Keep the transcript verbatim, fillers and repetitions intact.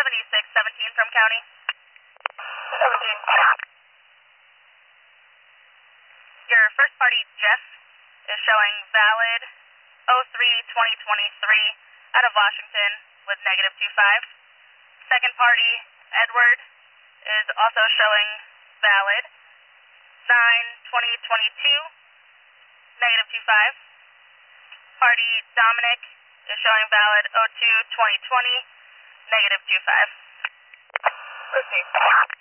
seventy-six seventeen from county. seventeen. Your first party, Jeff, is showing valid oh three twenty twenty-three out of Washington with negative two five. Second party, Edward, is also showing valid nine twenty twenty-two, negative two five. Party, Dominic, is showing valid oh two twenty twenty, negative two five. Proceed.